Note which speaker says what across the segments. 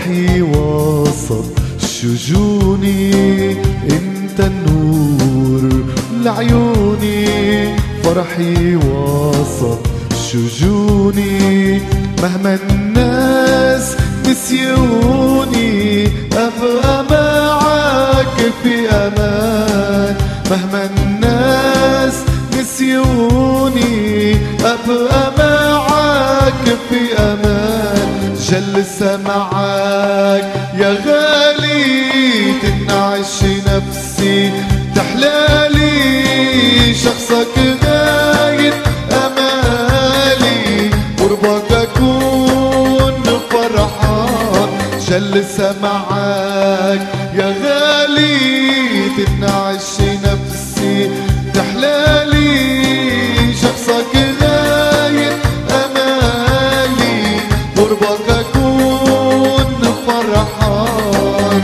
Speaker 1: فرحي وسط شجوني، انت النور لعيوني. فرحي وسط شجوني، مهما الناس نسيوني أبقى معاك في أمان. مهما الناس نسيوني أبقى معاك في أمان. جلسة معاك يا غالي تنعش نفسي تحلالي، شخصك غاية أمالي قربك أكون فرحان. جلسة معاك يا غالي تنعش نفسي تحلالي، شخصك غاية أمالي قربك أكون فرحان.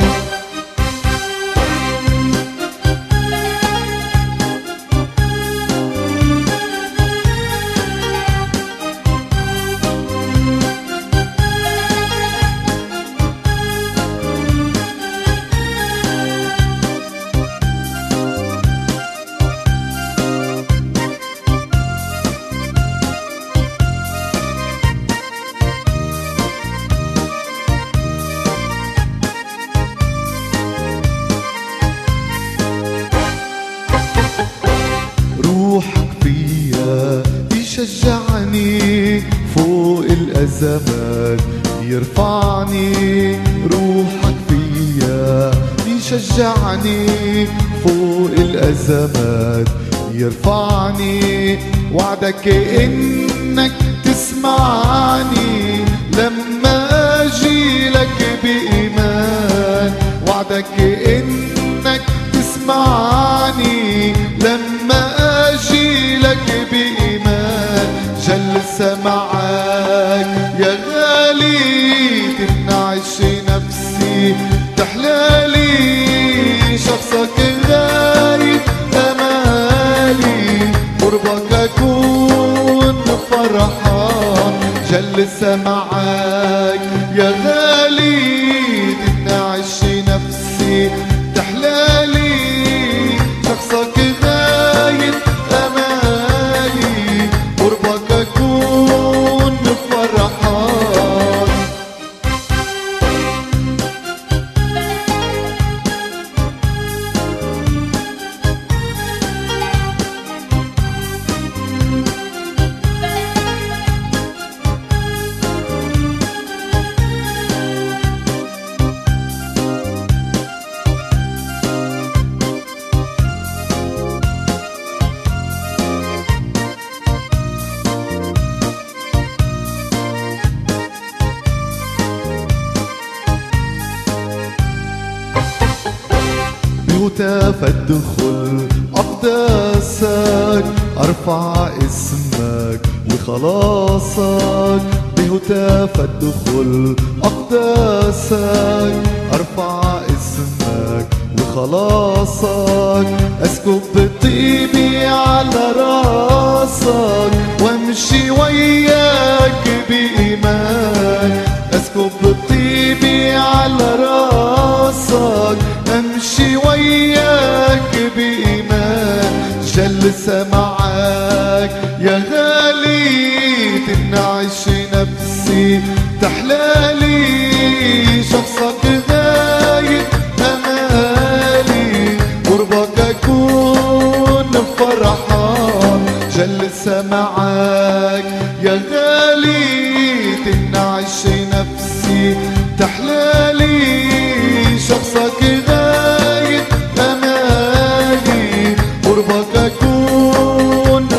Speaker 1: روحك فيا يشجعني فوق الأزمات يرفعني. روحك فيا يشجعني فوق الأزمات يرفعني. وعدك إنك تسمعني لما أجي لك بإيمان. وعدك إنك تسمعني لما أجي لك بإيمان. جلسة معاك يا غالي تنعش نفسي تحلالي، شخصك غاية أمالي قربك أكون فرحان. جلسة معاك يا غالي تنعش نفسي تحلالي، شخصك غاية أمالي قربك أكون فرحان. بهتاف الدخل أقداسك أرفع اسمك وخلاصك. بهتاف الدخل أقداسك أرفع اسمك وخلاصك. أسكب طيبي على راسك وامشي وياك بإيمان. أسكب طيبي على راسك امشي وياك بإيمان. جلسة معاك يا غالي تنعش نفسي تحلالي، شخصك غاية أمالي قربك أكون فرحان. جلسة معاك يا غالي تنعش نفسي تحلالي، شخصك غاية أمالي قربك أكون